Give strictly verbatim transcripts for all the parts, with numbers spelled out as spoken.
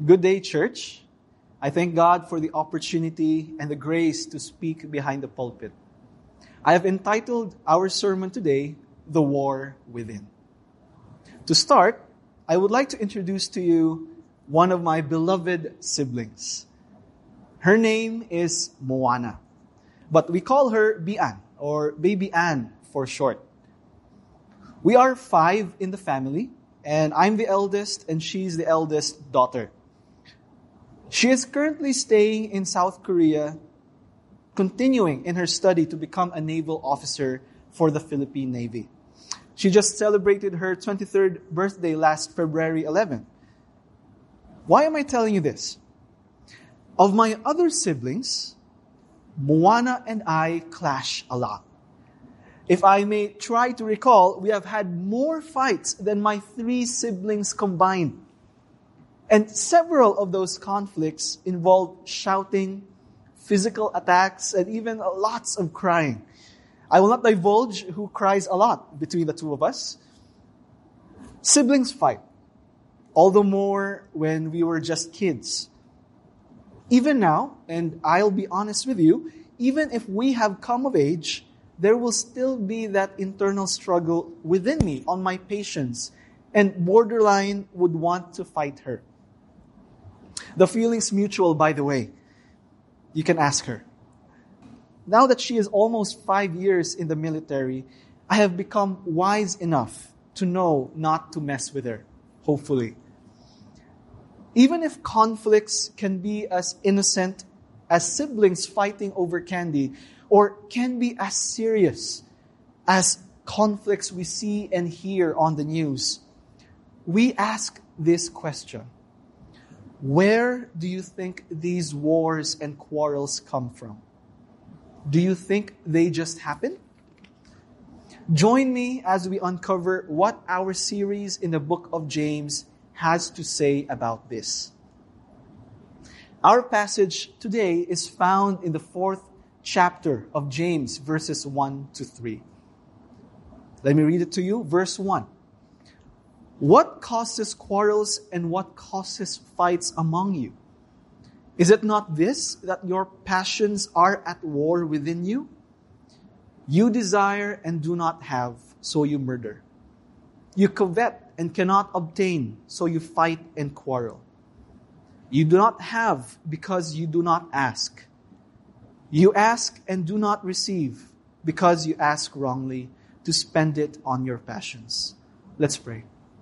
Good day, church. I thank God for the opportunity and the grace to speak behind the pulpit. I have entitled our sermon today, The War Within. To start, I would like to introduce to you one of my beloved siblings. Her name is Moana, but we call her Bian, or Baby Ann for short. We are five in the family, and I'm the eldest, and she's the eldest daughter. She is currently staying in South Korea, continuing in her study to become a naval officer for the Philippine Navy. She just celebrated her twenty-third birthday last February eleventh. Why am I telling you this? Of my other siblings, Moana and I clash a lot. If I may try to recall, we have had more fights than my three siblings combined. And several of those conflicts involve shouting, physical attacks, and even lots of crying. I will not divulge who cries a lot between the two of us. Siblings fight, all the more when we were just kids. Even now, and I'll be honest with you, even if we have come of age, there will still be that internal struggle within me on my patience, and borderline would want to fight her. The feeling's mutual, by the way. You can ask her. Now that she is almost five years in the military, I have become wise enough to know not to mess with her, hopefully. Even if conflicts can be as innocent as siblings fighting over candy, or can be as serious as conflicts we see and hear on the news, we ask this question. Where do you think these wars and quarrels come from? Do you think they just happen? Join me as we uncover what our series in the book of James has to say about this. Our passage today is found in the fourth chapter of James, verses one to three. Let me read it to you. Verse one. What causes quarrels and what causes fights among you? Is it not this, that your passions are at war within you? You desire and do not have, so you murder. You covet and cannot obtain, so you fight and quarrel. You do not have because you do not ask. You ask and do not receive because you ask wrongly to spend it on your passions. Let's pray.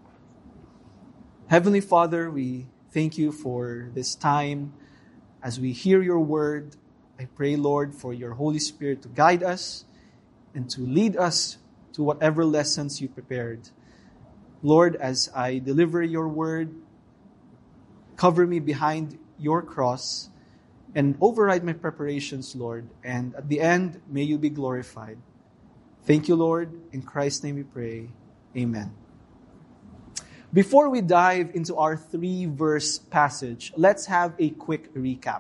Heavenly Father, we thank you for this time. As we hear your word, I pray, Lord, for your Holy Spirit to guide us and to lead us to whatever lessons you prepared. Lord, as I deliver your word, cover me behind your cross and override my preparations, Lord. And at the end, may you be glorified. Thank you, Lord. In Christ's name we pray. Amen. Before we dive into our three-verse passage, let's have a quick recap.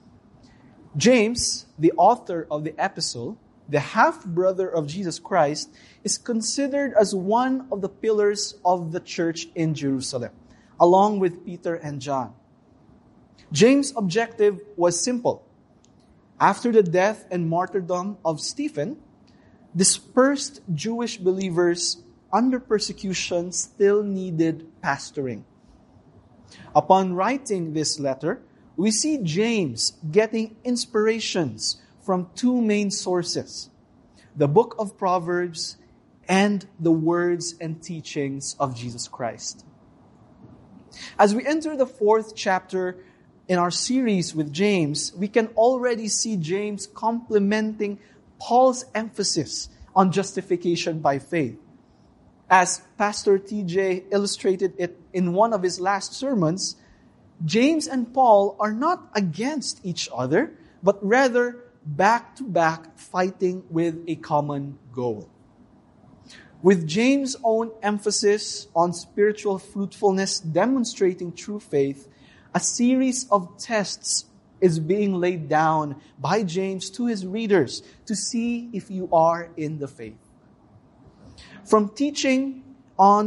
James, the author of the epistle, the half-brother of Jesus Christ, is considered as one of the pillars of the church in Jerusalem, along with Peter and John. James' objective was simple. After the death and martyrdom of Stephen, dispersed Jewish believers under persecution still needed pastoring. Upon writing this letter, we see James getting inspirations from two main sources, the book of Proverbs and the words and teachings of Jesus Christ. As we enter the fourth chapter in our series with James, we can already see James complementing Paul's emphasis on justification by faith. As Pastor T J illustrated it in one of his last sermons, James and Paul are not against each other, but rather back to back fighting with a common goal. With James' own emphasis on spiritual fruitfulness demonstrating true faith, a series of tests is being laid down by James to his readers to see if you are in the faith. From teaching on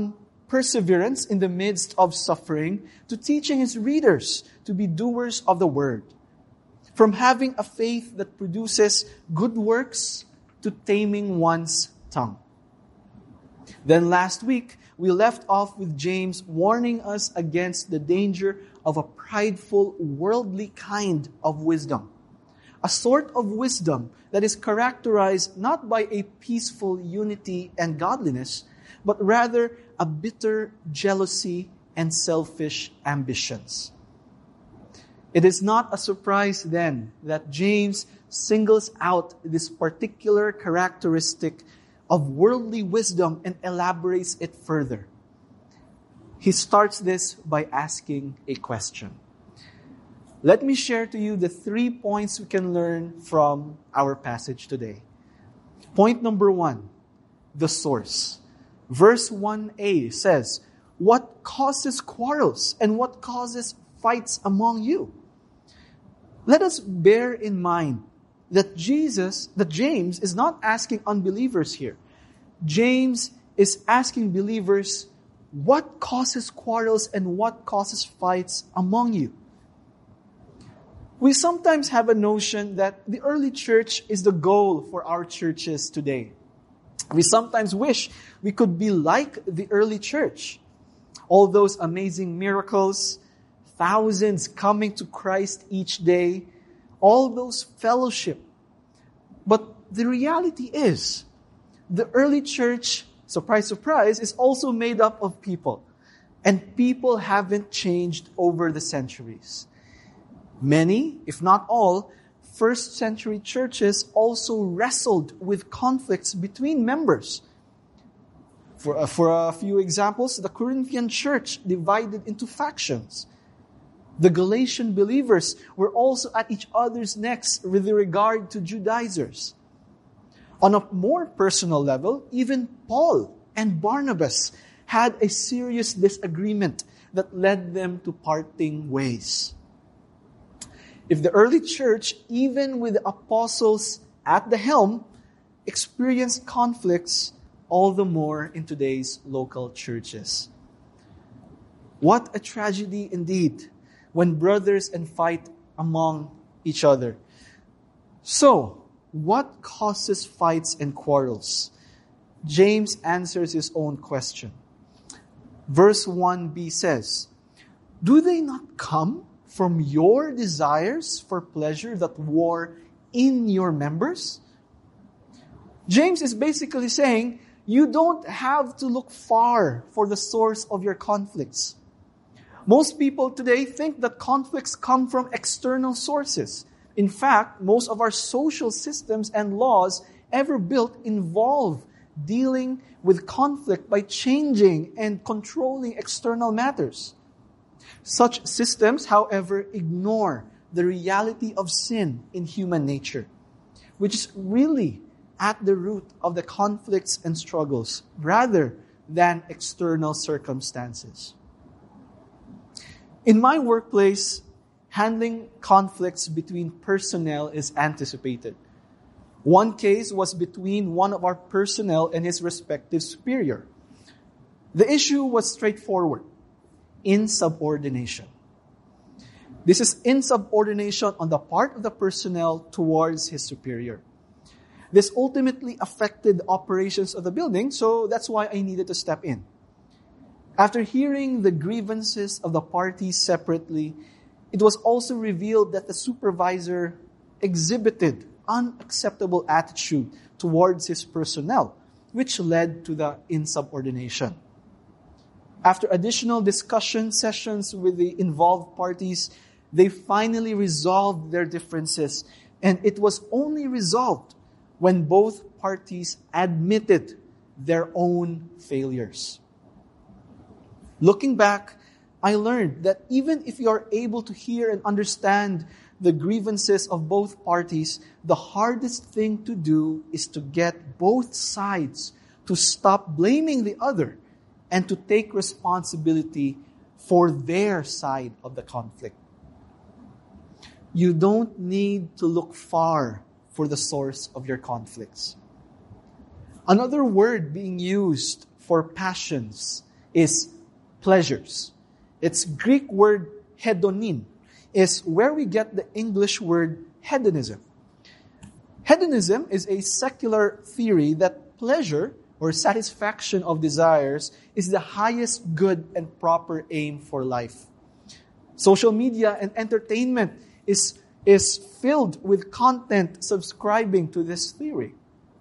perseverance in the midst of suffering to teaching his readers to be doers of the word. From having a faith that produces good works to taming one's tongue. Then last week, we left off with James warning us against the danger of a prideful, worldly kind of wisdom. A sort of wisdom that is characterized not by a peaceful unity and godliness, but rather a bitter jealousy and selfish ambitions. It is not a surprise then that James singles out this particular characteristic of worldly wisdom and elaborates it further. He starts this by asking a question. Let me share to you the three points we can learn from our passage today. Point number one, the source. Verse one a says, "What causes quarrels and what causes fights among you?" Let us bear in mind that Jesus, that James is not asking unbelievers here. James is asking believers, what causes quarrels and what causes fights among you? We sometimes have a notion that the early church is the goal for our churches today. We sometimes wish we could be like the early church. All those amazing miracles, thousands coming to Christ each day, all those fellowship. But the reality is, the early church, surprise, surprise, is also made up of people. And people haven't changed over the centuries. Many, if not all, first century churches also wrestled with conflicts between members. For, uh, for a few examples, the Corinthian church divided into factions. The Galatian believers were also at each other's necks with regard to Judaizers. On a more personal level, even Paul and Barnabas had a serious disagreement that led them to parting ways. If the early church, even with the apostles at the helm, experienced conflicts, all the more in today's local churches. What a tragedy indeed when brothers and fight among each other. So, what causes fights and quarrels? James answers his own question. Verse one b says, "Do they not come from your desires for pleasure that war in your members?" James is basically saying, you don't have to look far for the source of your conflicts. Most people today think that conflicts come from external sources. In fact, most of our social systems and laws ever built involve dealing with conflict by changing and controlling external matters. Such systems, however, ignore the reality of sin in human nature, which is really at the root of the conflicts and struggles, rather than external circumstances. In my workplace, handling conflicts between personnel is anticipated. One case was between one of our personnel and his respective superior. The issue was straightforward: insubordination. This is insubordination on the part of the personnel towards his superior. This ultimately affected the operations of the building, so that's why I needed to step in. After hearing the grievances of the parties separately, it was also revealed that the supervisor exhibited unacceptable attitude towards his personnel, which led to the insubordination. After additional discussion sessions with the involved parties, they finally resolved their differences, and it was only resolved when both parties admitted their own failures. Looking back, I learned that even if you are able to hear and understand the grievances of both parties, the hardest thing to do is to get both sides to stop blaming the other and to take responsibility for their side of the conflict. You don't need to look far for the source of your conflicts. Another word being used for passions is pleasures. Its Greek word hedonin is where we get the English word hedonism. Hedonism is a secular theory that pleasure or satisfaction of desires is the highest good and proper aim for life. Social media and entertainment is, is filled with content subscribing to this theory.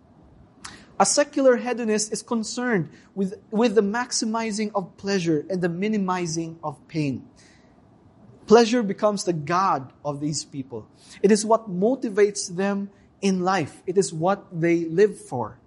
A secular hedonist is concerned with, with the maximizing of pleasure and the minimizing of pain. Pleasure becomes the god of these people. It is what motivates them in life. It is what they live for.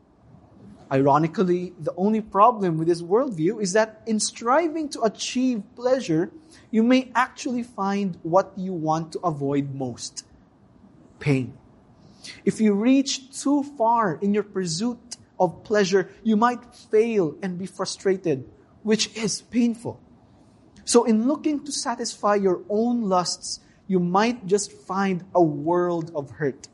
Ironically, the only problem with this worldview is that in striving to achieve pleasure, you may actually find what you want to avoid most: pain. If you reach too far in your pursuit of pleasure, you might fail and be frustrated, which is painful. So in looking to satisfy your own lusts, you might just find a world of hurt.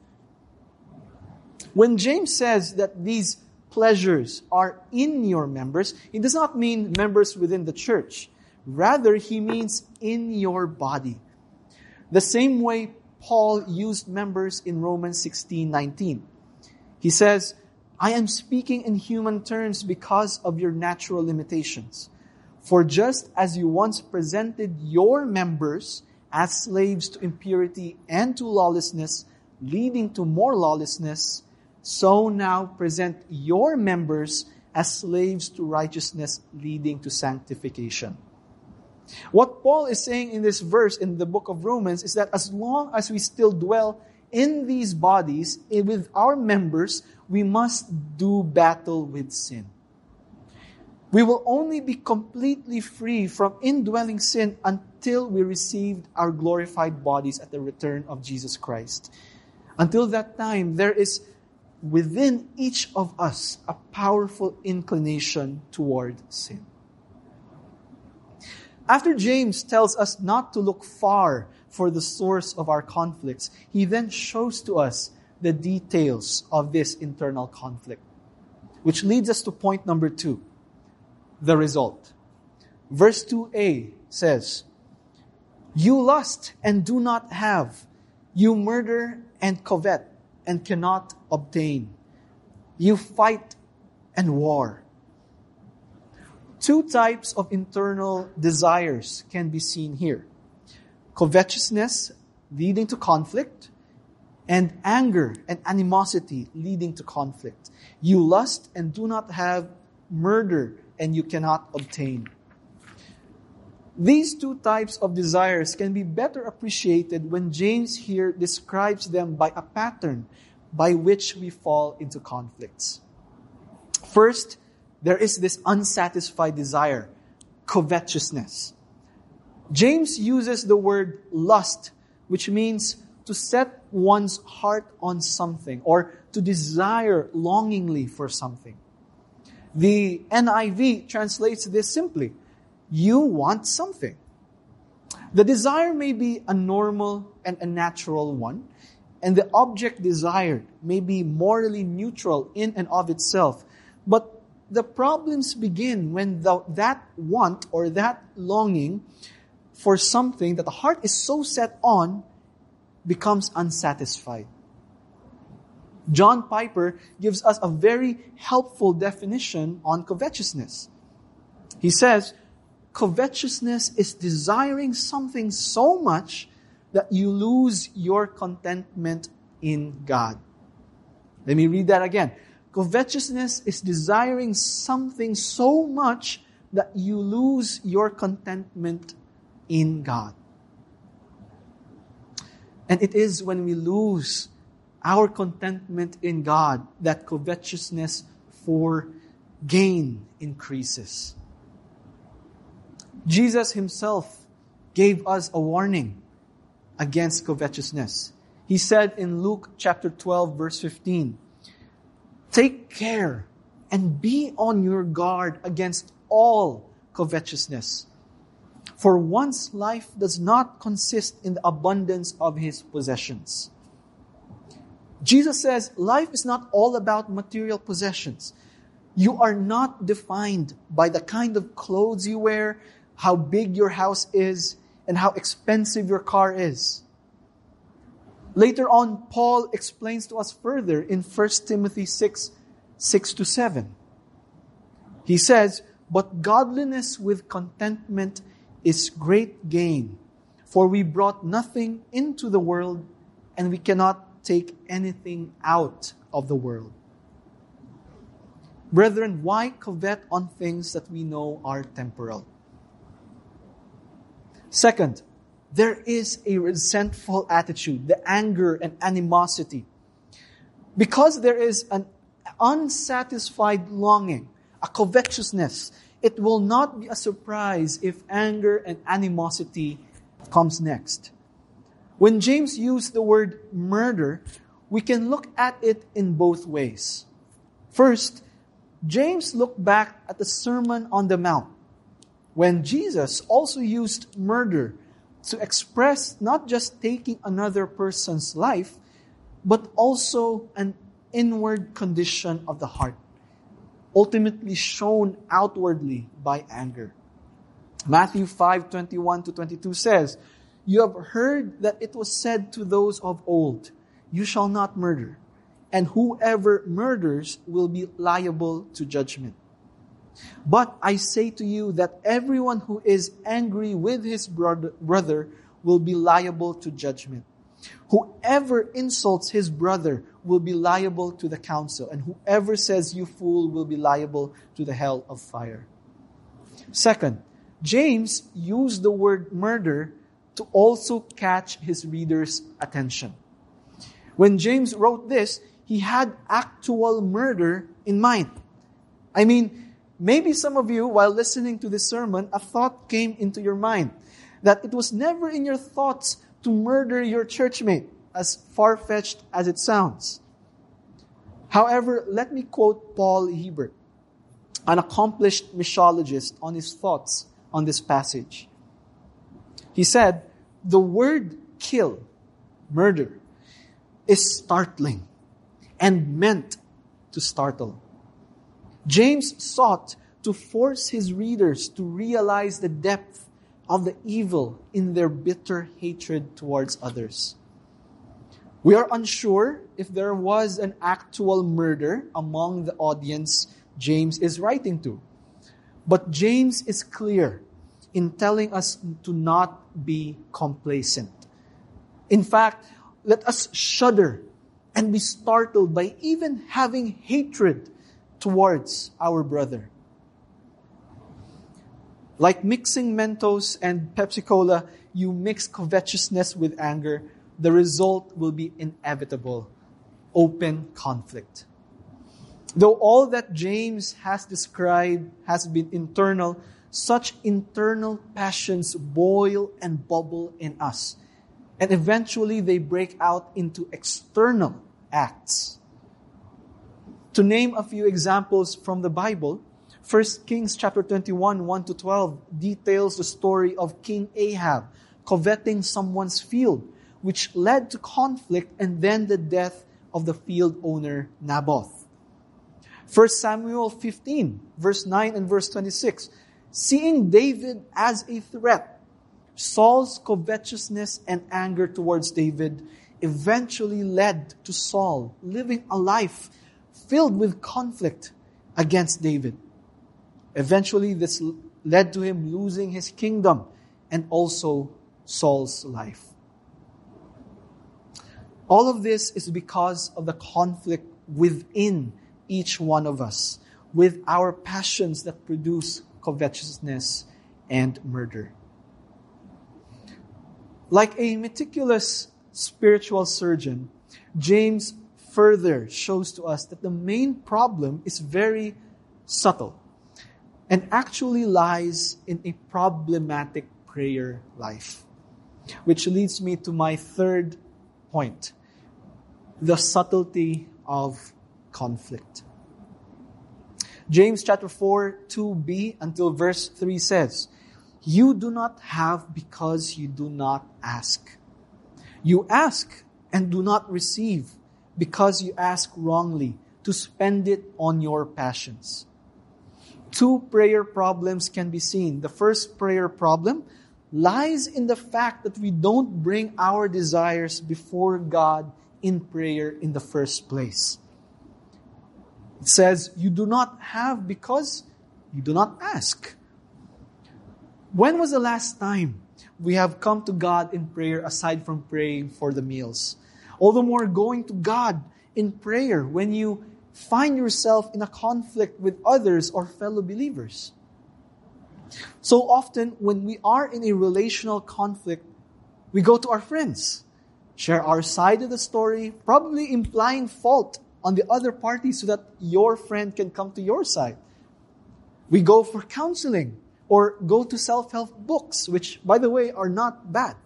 When James says that these pleasures are in your members, it does not mean members within the church. Rather, he means in your body. The same way Paul used members in Romans sixteen nineteen. He says, I am speaking in human terms because of your natural limitations. For just as you once presented your members as slaves to impurity and to lawlessness, leading to more lawlessness, so now present your members as slaves to righteousness, leading to sanctification. What Paul is saying in this verse in the book of Romans is that as long as we still dwell in these bodies, with our members, we must do battle with sin. We will only be completely free from indwelling sin until we received our glorified bodies at the return of Jesus Christ. Until that time, there is within each of us a powerful inclination toward sin. After James tells us not to look far for the source of our conflicts, he then shows to us the details of this internal conflict, which leads us to point number two, the result. Verse two a says, You lust and do not have. You murder and covet and cannot obtain. You fight and war. Two types of internal desires can be seen here. Covetousness leading to conflict, and anger and animosity leading to conflict. You lust and do not have, murder and you cannot obtain. These two types of desires can be better appreciated when James here describes them by a pattern by which we fall into conflicts. First, there is this unsatisfied desire, covetousness. James uses the word lust, which means to set one's heart on something or to desire longingly for something. The N I V translates this simply, you want something. The desire may be a normal and a natural one, and the object desired may be morally neutral in and of itself, but the problems begin when the, that want or that longing for something that the heart is so set on becomes unsatisfied. John Piper gives us a very helpful definition on covetousness. He says, covetousness is desiring something so much that you lose your contentment in God. Let me read that again. Covetousness is desiring something so much that you lose your contentment in God. And it is when we lose our contentment in God that covetousness for gain increases. Jesus himself gave us a warning against covetousness. He said in Luke chapter twelve, verse fifteen, Take care and be on your guard against all covetousness. For one's life does not consist in the abundance of his possessions. Jesus says life is not all about material possessions. You are not defined by the kind of clothes you wear, how big your house is, and how expensive your car is. Later on, Paul explains to us further in First Timothy six, six to seven. He says, "But godliness with contentment is great gain, for we brought nothing into the world, and we cannot take anything out of the world." Brethren, why covet on things that we know are temporal? Second, there is a resentful attitude, the anger and animosity. Because there is an unsatisfied longing, a covetousness, it will not be a surprise if anger and animosity comes next. When James used the word murder, we can look at it in both ways. First, James looked back at the Sermon on the Mount, when Jesus also used murder to express not just taking another person's life, but also an inward condition of the heart, ultimately shown outwardly by anger. Matthew five, twenty-one to twenty-two says, "You have heard that it was said to those of old, 'You shall not murder,' and whoever murders will be liable to judgment. But I say to you that everyone who is angry with his brother will be liable to judgment. Whoever insults his brother will be liable to the council, and whoever says 'you fool' will be liable to the hell of fire." Second, James used the word murder to also catch his readers' attention. When James wrote this, he had actual murder in mind. I mean, maybe some of you, while listening to this sermon, a thought came into your mind that it was never in your thoughts to murder your churchmate, as far-fetched as it sounds. However, let me quote Paul Hebert, an accomplished mishologist, on his thoughts on this passage. He said, "The word kill, murder, is startling and meant to startle. James sought to force his readers to realize the depth of the evil in their bitter hatred towards others." We are unsure if there was an actual murder among the audience James is writing to. But James is clear in telling us to not be complacent. In fact, let us shudder and be startled by even having hatred towards our brother. Like mixing Mentos and Pepsi-Cola, you mix covetousness with anger, the result will be inevitable: open conflict. Though all that James has described has been internal, such internal passions boil and bubble in us, and eventually they break out into external acts. To name a few examples from the Bible, First Kings chapter twenty-one, one to twelve details the story of King Ahab coveting someone's field, which led to conflict and then the death of the field owner Naboth. First Samuel fifteen, verse nine and verse twenty-six, seeing David as a threat, Saul's covetousness and anger towards David eventually led to Saul living a life filled with conflict against David. Eventually, this led to him losing his kingdom and also Saul's life. All of this is because of the conflict within each one of us, with our passions that produce covetousness and murder. Like a meticulous spiritual surgeon, James further shows to us that the main problem is very subtle and actually lies in a problematic prayer life. Which leads me to my third point: the subtlety of conflict. James chapter four, two b until verse three says, "You do not have because you do not ask. You ask and do not receive because you ask wrongly to spend it on your passions. Two prayer problems can be seen. The first prayer problem lies in the fact that we don't bring our desires before God in prayer in the first place. It says, you do not have because you do not ask. When was the last time we have come to God in prayer aside from praying for the meals? All the more going to God in prayer when you find yourself in a conflict with others or fellow believers. So often, when we are in a relational conflict, we go to our friends, share our side of the story, probably implying fault on the other party so that your friend can come to your side. We go for counseling or go to self-help books, which, by the way, are not bad.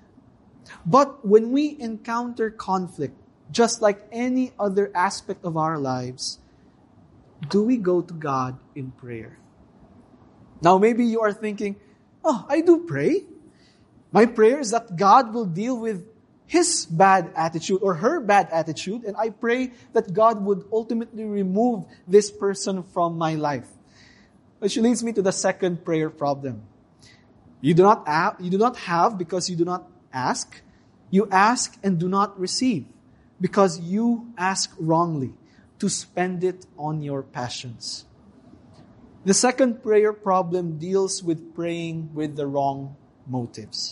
But when we encounter conflict, just like any other aspect of our lives, do we go to God in prayer? Now, maybe you are thinking, oh, I do pray. My prayer is that God will deal with his bad attitude or her bad attitude, and I pray that God would ultimately remove this person from my life. Which leads me to the second prayer problem. You do not have, you do not have because you do not ask. You ask and do not receive because you ask wrongly to spend it on your passions. The second prayer problem deals with praying with the wrong motives.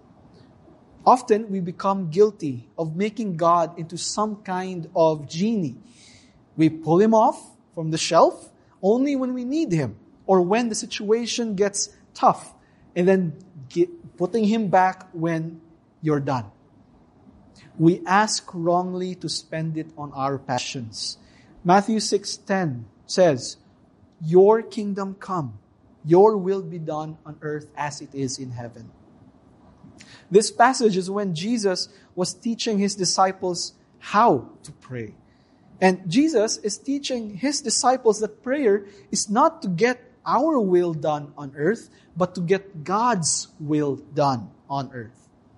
Often we become guilty of making God into some kind of genie. We pull him off from the shelf only when we need him or when the situation gets tough, and then get, putting him back when you're done. We ask wrongly to spend it on our passions. Matthew six ten says, your kingdom come, your will be done on earth as it is in heaven. This passage is when Jesus was teaching his disciples how to pray. And Jesus is teaching his disciples that prayer is not to get our will done on earth, but to get God's will done on earth.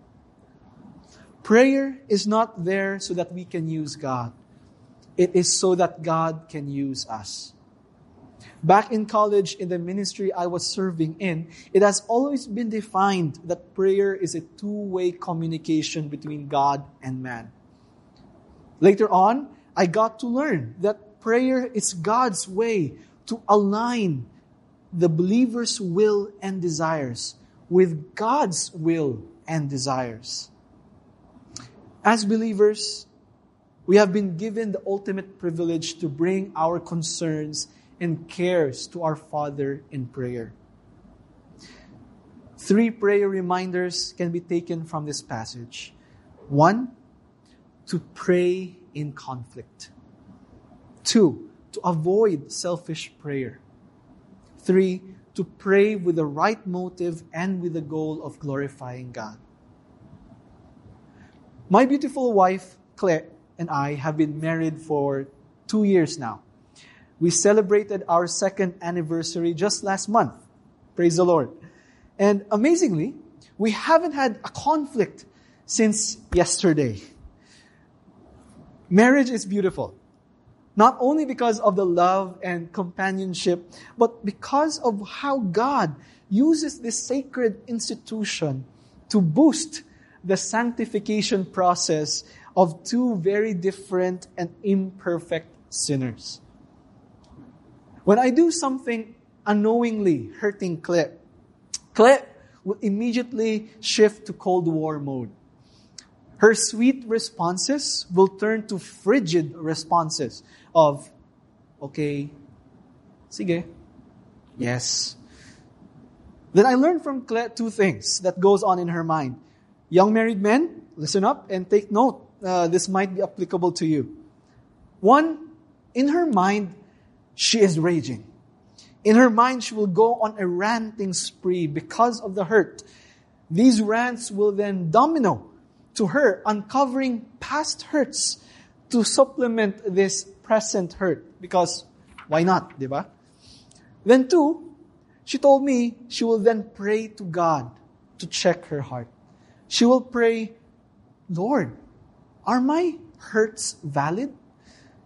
Prayer is not there so that we can use God. It is so that God can use us. Back in college, in the ministry I was serving in, it has always been defined that prayer is a two-way communication between God and man. Later on, I got to learn that prayer is God's way to align the believer's will and desires with God's will and desires. As believers, we have been given the ultimate privilege to bring our concerns and cares to our Father in prayer. Three prayer reminders can be taken from this passage. One, to pray in conflict. Two, to avoid selfish prayer. Three, to pray with the right motive and with the goal of glorifying God. My beautiful wife, Claire, and I have been married for two years now. We celebrated our second anniversary just last month. Praise the Lord. And amazingly, we haven't had a conflict since yesterday. Marriage is beautiful. Not only because of the love and companionship, but because of how God uses this sacred institution to boost the sanctification process of two very different and imperfect sinners. When I do something unknowingly hurting Claire, Claire will immediately shift to Cold War mode. Her sweet responses will turn to frigid responses of, okay, sige, yes. Then I learned from Claire two things that goes on in her mind. Young married men, listen up and take note. Uh, this might be applicable to you. One, in her mind, she is raging. In her mind, she will go on a ranting spree because of the hurt. These rants will then domino to her, uncovering past hurts to supplement this present hurt. Because why not, diba? Then two, she told me she will then pray to God to check her heart. She will pray, Lord, are my hurts valid?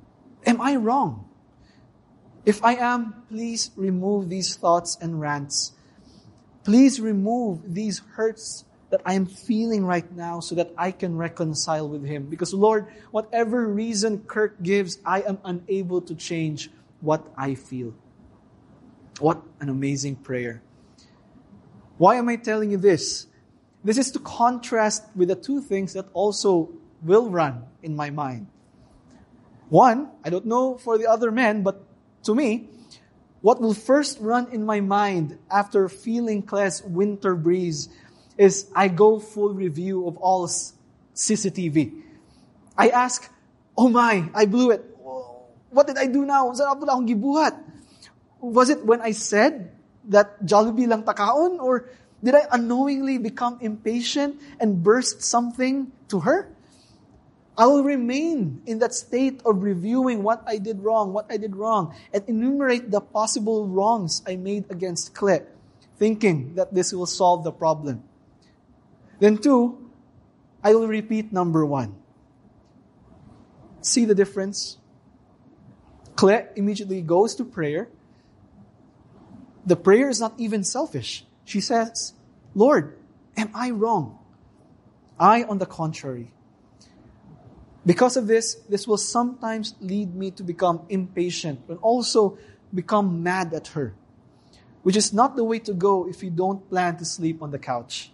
Am I wrong? If I am, please remove these thoughts and rants. Please remove these hurts that I am feeling right now so that I can reconcile with Him. Because Lord, whatever reason Kirk gives, I am unable to change what I feel. What an amazing prayer. Why am I telling you this? This is to contrast with the two things that also will run in my mind. One, I don't know for the other men, but to me, what will first run in my mind after feeling Clay's winter breeze is I go full review of all C C T V. I ask, oh my, I blew it. What did I do now? Saan pala akong gibuhat? Was it when I said that Jollibee lang takaon? Or did I unknowingly become impatient and burst something to her? I will remain in that state of reviewing what I did wrong, what I did wrong, and enumerate the possible wrongs I made against Clay, thinking that this will solve the problem. Then two, I will repeat number one. See the difference? Clay immediately goes to prayer. The prayer is not even selfish. She says, Lord, am I wrong? I, on the contrary. Because of this, this will sometimes lead me to become impatient and also become mad at her, which is not the way to go if you don't plan to sleep on the couch.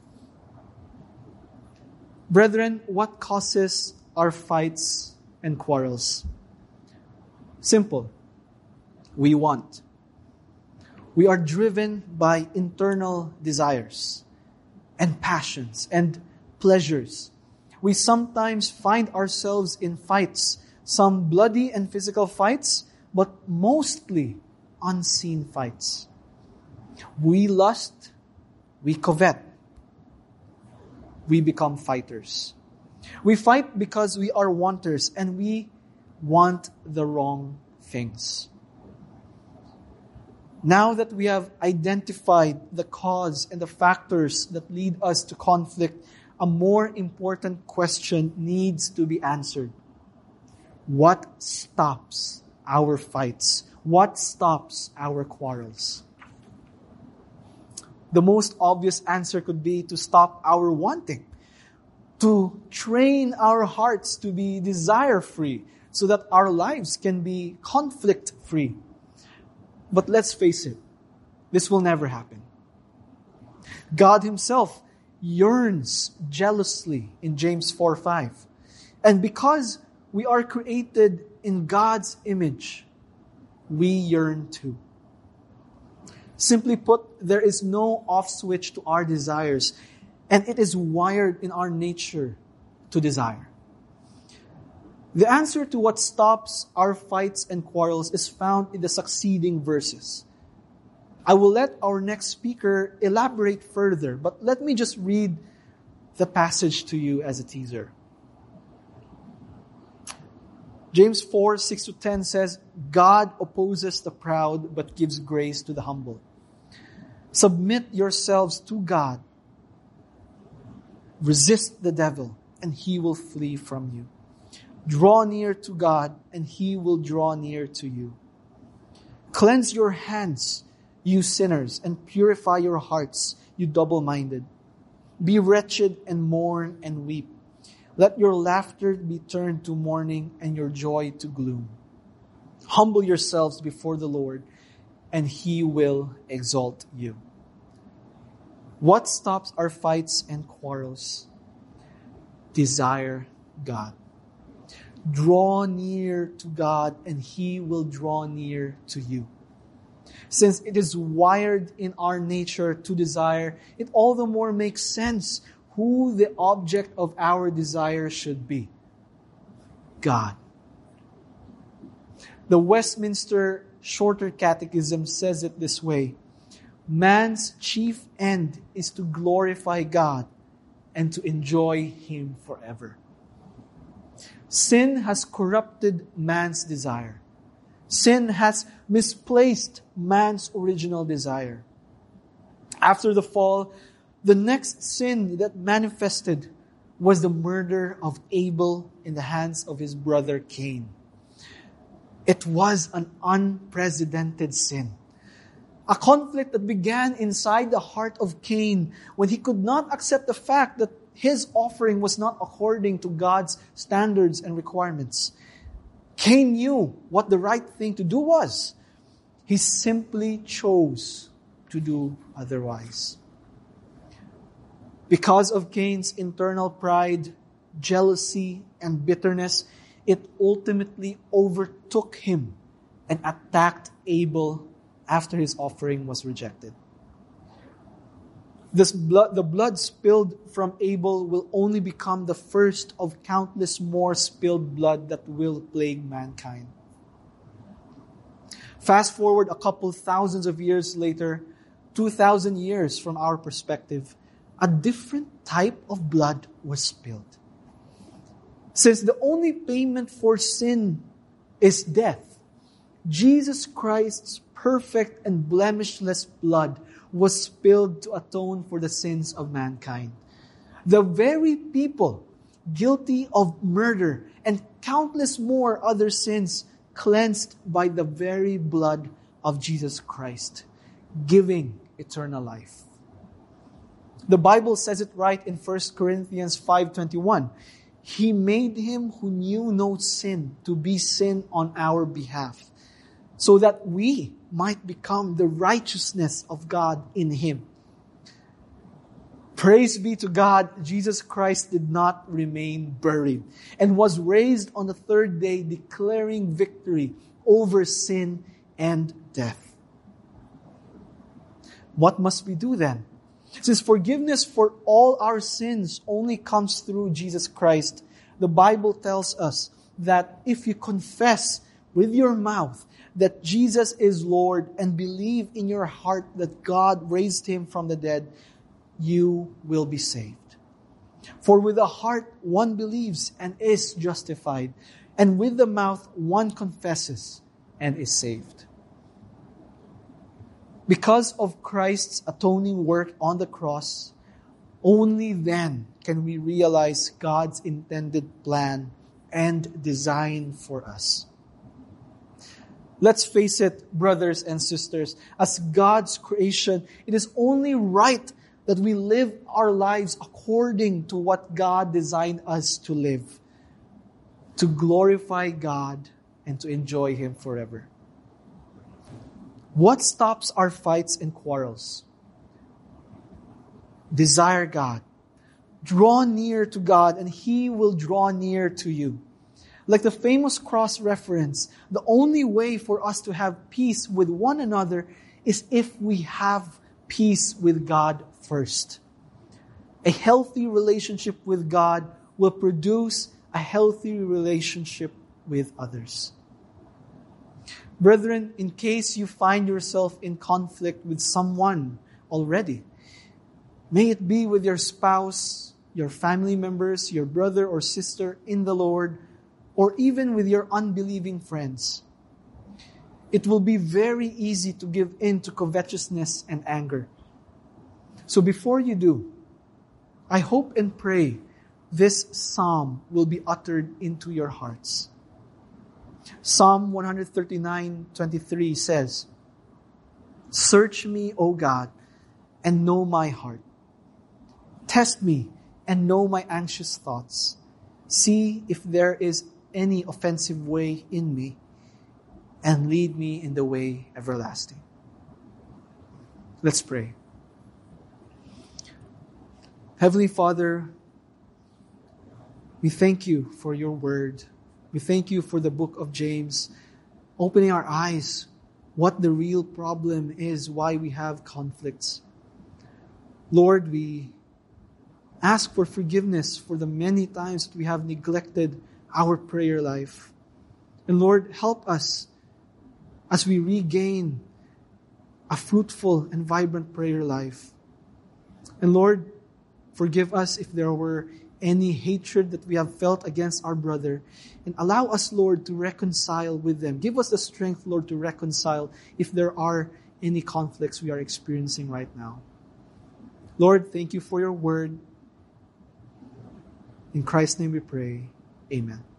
Brethren, what causes our fights and quarrels? Simple. We want. We are driven by internal desires and passions and pleasures. We sometimes find ourselves in fights, some bloody and physical fights, but mostly unseen fights. We lust, we covet, we become fighters. We fight because we are wanters and we want the wrong things. Now that we have identified the cause and the factors that lead us to conflict, a more important question needs to be answered. What stops our fights? What stops our quarrels? The most obvious answer could be to stop our wanting, to train our hearts to be desire-free so that our lives can be conflict-free. But let's face it, this will never happen. God Himself yearns jealously in James four five. And because we are created in God's image, we yearn too. Simply put, there is no off switch to our desires, and it is wired in our nature to desire. The answer to what stops our fights and quarrels is found in the succeeding verses. I will let our next speaker elaborate further, but let me just read the passage to you as a teaser. James four, six to ten says, God opposes the proud, but gives grace to the humble. Submit yourselves to God. Resist the devil, and he will flee from you. Draw near to God, and He will draw near to you. Cleanse your hands, you sinners, and purify your hearts, you double-minded. Be wretched and mourn and weep. Let your laughter be turned to mourning and your joy to gloom. Humble yourselves before the Lord, and He will exalt you. What stops our fights and quarrels? Desire God. Draw near to God, and He will draw near to you. Since it is wired in our nature to desire, it all the more makes sense who the object of our desire should be. God. The Westminster Shorter Catechism says it this way: man's chief end is to glorify God and to enjoy Him forever. Sin has corrupted man's desire. Sin has misplaced man's original desire. After the fall, the next sin that manifested was the murder of Abel in the hands of his brother Cain. It was an unprecedented sin. A conflict that began inside the heart of Cain when he could not accept the fact that his offering was not according to God's standards and requirements. Cain knew what the right thing to do was. He simply chose to do otherwise. Because of Cain's internal pride, jealousy, and bitterness, it ultimately overtook him and attacked Abel after his offering was rejected. This blood, the blood spilled from Abel will only become the first of countless more spilled blood that will plague mankind. Fast forward a couple thousands of years later, two thousand years from our perspective, a different type of blood was spilled. Since the only payment for sin is death, Jesus Christ's perfect and blemishless blood was spilled to atone for the sins of mankind. The very people guilty of murder and countless more other sins cleansed by the very blood of Jesus Christ, giving eternal life. The Bible says it right in First Corinthians five twenty-one. He made him who knew no sin to be sin on our behalf, so that we might become the righteousness of God in him. Praise be to God, Jesus Christ did not remain buried and was raised on the third day, declaring victory over sin and death. What must we do then? Since forgiveness for all our sins only comes through Jesus Christ, the Bible tells us that if you confess with your mouth that Jesus is Lord and believe in your heart that God raised him from the dead, you will be saved. For with the heart one believes and is justified, and with the mouth one confesses and is saved. Because of Christ's atoning work on the cross, only then can we realize God's intended plan and design for us. Let's face it, brothers and sisters, as God's creation, it is only right that we live our lives according to what God designed us to live, to glorify God and to enjoy him forever. What stops our fights and quarrels? Desire God. Draw near to God and he will draw near to you. Like the famous cross reference, the only way for us to have peace with one another is if we have peace with God first. A healthy relationship with God will produce a healthy relationship with others. Brethren, in case you find yourself in conflict with someone already, may it be with your spouse, your family members, your brother or sister in the Lord, or even with your unbelieving friends, it will be very easy to give in to covetousness and anger. So before you do, I hope and pray this psalm will be uttered into your hearts. Psalm one thirty-nine twenty-three says, "Search me, O God, and know my heart. Test me and know my anxious thoughts. See if there is any offensive way in me, and lead me in the way everlasting." Let's pray. Heavenly Father, we thank you for your word. We thank you for the book of James, opening our eyes what the real problem is, why we have conflicts. Lord, we ask for forgiveness for the many times that we have neglected our prayer life. And Lord, help us as we regain a fruitful and vibrant prayer life. And Lord, forgive us if there were any hatred that we have felt against our brother. And allow us, Lord, to reconcile with them. Give us the strength, Lord, to reconcile if there are any conflicts we are experiencing right now. Lord, thank you for your word. In Christ's name we pray. Amen.